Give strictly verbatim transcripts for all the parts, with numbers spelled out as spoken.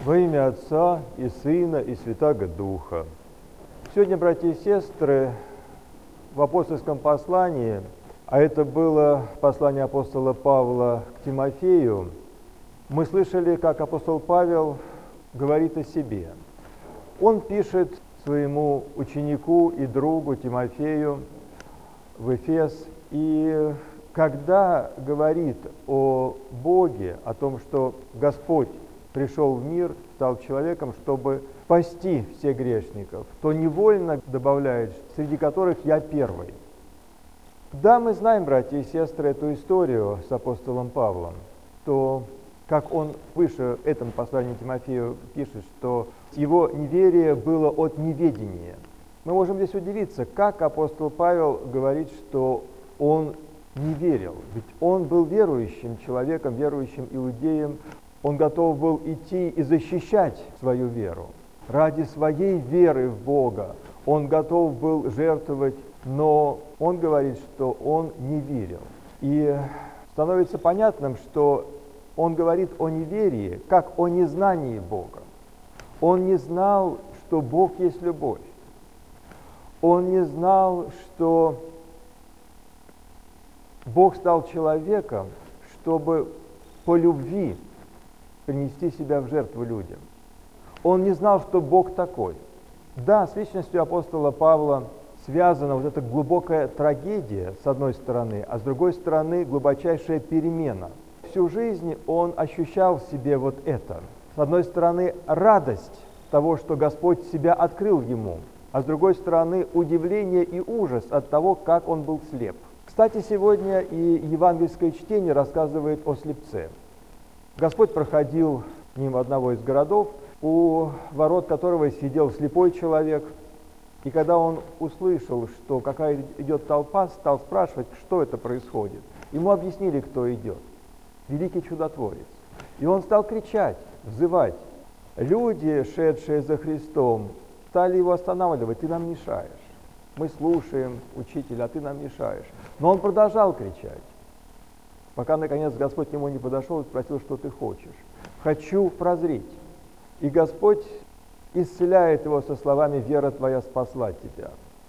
Во имя Отца и Сына и Святаго Духа. Сегодня, братья и сестры, в апостольском послании, а это было послание апостола Павла к Тимофею, мы слышали, как апостол Павел говорит о себе. Он пишет своему ученику и другу Тимофею в Эфес, и когда говорит о Боге, о том, что Господь пришел в мир, стал человеком, чтобы спасти всех грешников, то невольно добавляет, среди которых я первый. Да, мы знаем, братья и сестры, эту историю с апостолом Павлом, то, как он выше в этом послании Тимофею пишет, что его неверие было от неведения. Мы можем здесь удивиться, как апостол Павел говорит, что он не верил, ведь он был верующим человеком, верующим иудеем. Он готов был идти и защищать свою веру. Ради своей веры в Бога он готов был жертвовать, но он говорит, что он не верил. И становится понятным, что он говорит о неверии, как о незнании Бога. Он не знал, что Бог есть любовь. Он не знал, что Бог стал человеком, чтобы по любви принести себя в жертву людям. Он не знал, что Бог такой. Да, с личностью апостола Павла связана вот эта глубокая трагедия, с одной стороны, а с другой стороны, глубочайшая перемена. Всю жизнь он ощущал в себе вот это. С одной стороны, радость того, что Господь себя открыл ему, а с другой стороны, удивление и ужас от того, как он был слеп. Кстати, сегодня и евангельское чтение рассказывает о слепце. Господь проходил мимо одного из городов, у ворот которого сидел слепой человек, и когда он услышал, что какая идет толпа, стал спрашивать, что это происходит. Ему объяснили, кто идет. Великий чудотворец. И он стал кричать, взывать. Люди, шедшие за Христом, стали его останавливать: «Ты нам мешаешь. Мы слушаем, учитель, а ты нам мешаешь». Но он продолжал кричать, пока, наконец, Господь к нему не подошел и спросил, что ты хочешь. «Хочу прозреть». И Господь исцеляет его со словами: «Вера твоя спасла тебя».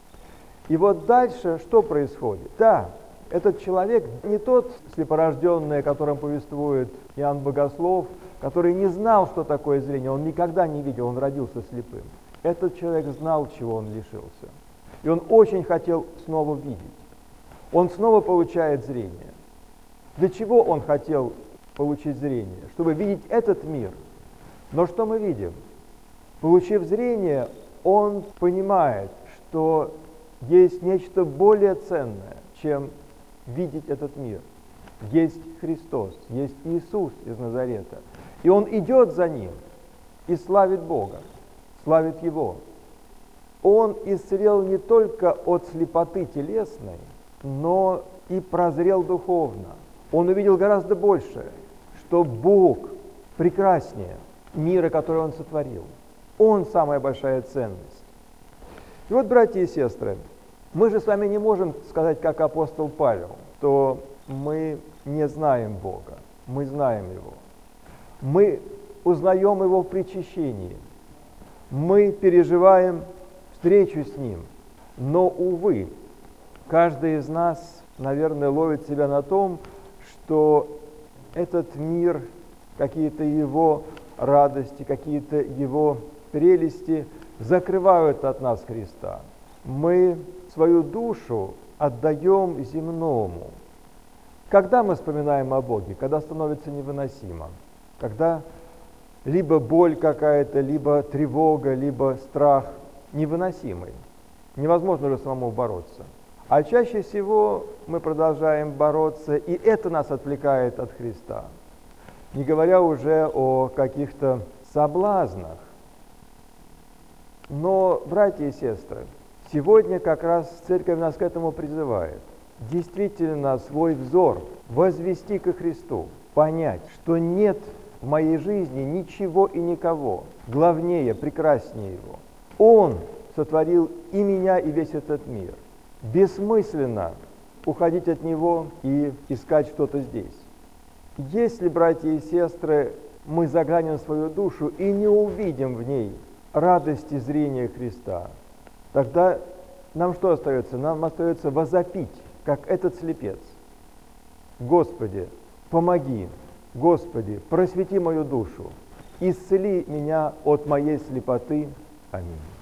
И вот дальше что происходит? Да, этот человек не тот слепорожденный, о котором повествует Иоанн Богослов, который не знал, что такое зрение, он никогда не видел, он родился слепым. Этот человек знал, чего он лишился. И он очень хотел снова видеть. Он снова получает зрение. Для чего он хотел получить зрение? Чтобы видеть этот мир. Но что мы видим? Получив зрение, он понимает, что есть нечто более ценное, чем видеть этот мир. Есть Христос, есть Иисус из Назарета. И он идет за Ним и славит Бога, славит Его. Он исцелел не только от слепоты телесной, но и прозрел духовно. Он увидел гораздо больше, что Бог прекраснее мира, который Он сотворил. Он самая большая ценность. И вот, братья и сестры, мы же с вами не можем сказать, как апостол Павел, что мы не знаем Бога, мы знаем Его. Мы узнаем Его в причащении, мы переживаем встречу с Ним. Но, увы, каждый из нас, наверное, ловит себя на том, что этот мир, какие-то его радости, какие-то его прелести закрывают от нас Христа. Мы свою душу отдаем земному. Когда мы вспоминаем о Боге? Когда становится невыносимо. Когда либо боль какая-то, либо тревога, либо страх невыносимый. Невозможно уже самому бороться. А чаще всего мы продолжаем бороться, и это нас отвлекает от Христа. Не говоря уже о каких-то соблазнах. Но, братья и сестры, сегодня как раз Церковь нас к этому призывает. Действительно свой взор возвести ко Христу, понять, что нет в моей жизни ничего и никого главнее, прекраснее Его. Он сотворил и меня, и весь этот мир. Бессмысленно уходить от Него и искать что-то здесь. Если, братья и сестры, мы заглянем в свою душу и не увидим в ней радости зрения Христа, тогда нам что остается? Нам остается возопить, как этот слепец. Господи, помоги, Господи, просвети мою душу, исцели меня от моей слепоты. Аминь.